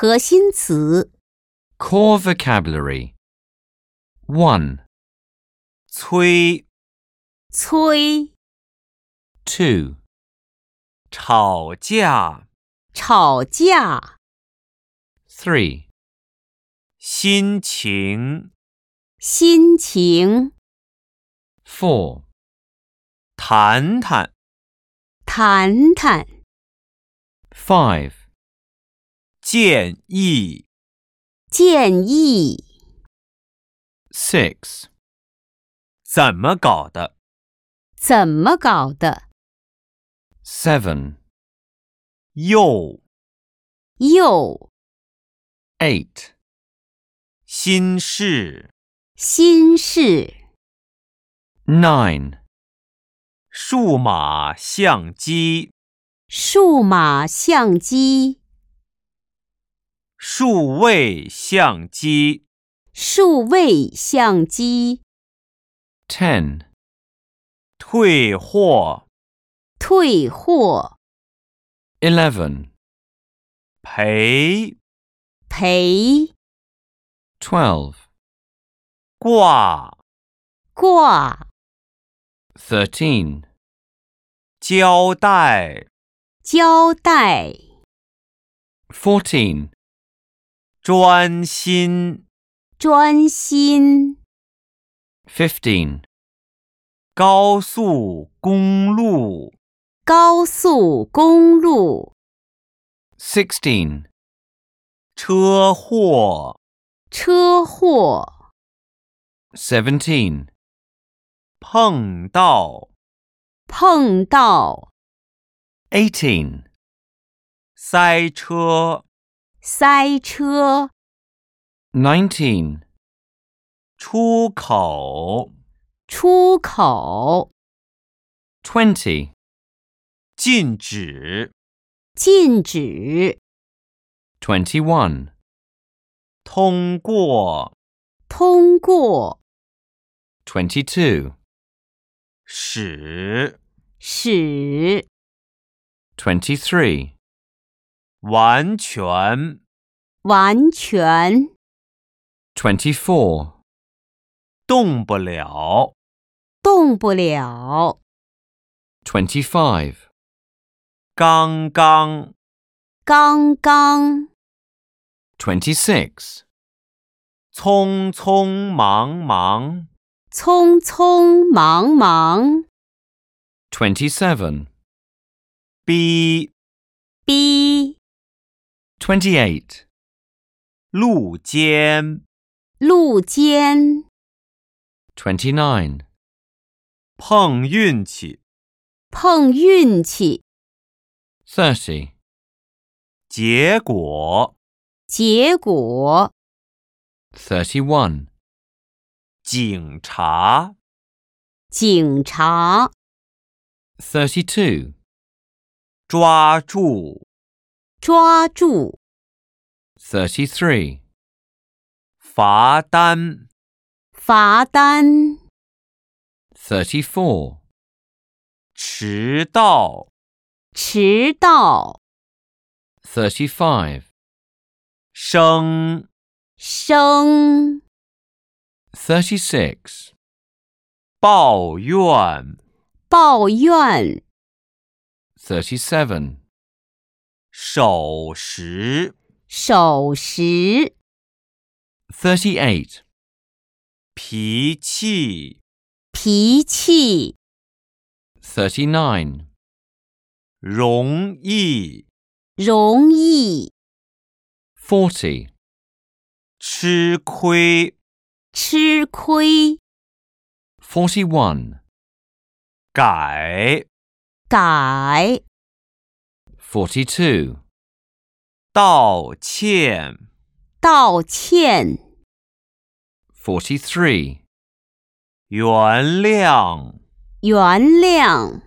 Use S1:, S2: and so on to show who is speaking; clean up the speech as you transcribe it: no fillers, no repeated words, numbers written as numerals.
S1: 核心词
S2: Core vocabulary. 1,
S3: 催、
S1: 催、
S2: 2,
S3: 吵架、
S1: 吵架、
S2: 3,
S3: 心情、
S1: 心情、
S2: 4,
S3: 谈谈、
S1: 谈谈、
S2: 5,
S3: 建议、
S1: 建议、
S2: 6,
S3: 怎么搞的、
S1: 怎么搞的、
S2: 7,
S3: 又、
S1: 又、
S2: 8,
S3: 心事、
S1: 心事、
S2: 9,
S3: 数码相机、
S1: 数码相机、
S3: 数位相机、
S1: 数位相机、
S2: 10,
S3: 退货、
S1: 退货、
S2: 11,
S3: 赔、
S1: 赔、
S2: 12,
S3: 挂、
S1: 挂、
S2: 13,
S3: 胶带、
S1: 胶带、
S2: 14,
S3: 专心、
S1: 专心、
S2: 15,
S3: 高速公路、
S1: 高速公路、
S2: 16,
S3: 车祸、
S1: 车祸、
S2: 17,
S3: 碰到、
S1: 碰到、
S2: 18,
S3: 塞车、
S1: 塞车、
S2: 19,
S3: 出口、
S1: 出口、
S2: 20,
S3: 禁止、
S1: 禁止、
S2: 21,
S3: 通过、
S1: 通过、
S2: 22,
S3: 使、
S1: 使、
S2: 23,
S3: 完全、
S1: 完全、
S2: 24,
S3: 动不了、
S1: 动不了、
S2: 25,
S3: 刚刚、
S1: 刚刚、
S2: 26,
S3: 匆匆忙忙、
S1: 匆匆忙忙、
S2: 27,
S3: 逼、
S1: 逼、
S2: 28,
S3: 路肩、
S1: 路肩、
S2: 29,
S3: 碰运气、
S1: 碰运气、
S2: 30,
S3: 结果、
S1: 结果、
S2: 31,
S3: 警察、
S1: 警察、
S2: 32,
S3: 抓住、
S1: 抓住、
S2: 33,
S3: 罚单、
S1: 罚单、
S2: 34,
S3: 迟到、
S1: 迟到、
S2: 35,
S3: 生、
S1: 生、
S2: 36,
S3: 抱怨、
S1: 抱怨、
S2: 37,
S3: 守时、
S1: 守时、
S2: 38,
S3: 脾气、
S1: 脾气、
S2: 39,
S3: 容易、
S1: 容易、
S2: 40,
S3: 吃亏、
S1: 吃亏、
S2: 41,
S3: 改、
S1: 改、
S2: 42,
S3: 道歉、
S1: 道歉、
S2: 43,
S3: 原谅。
S1: 原谅。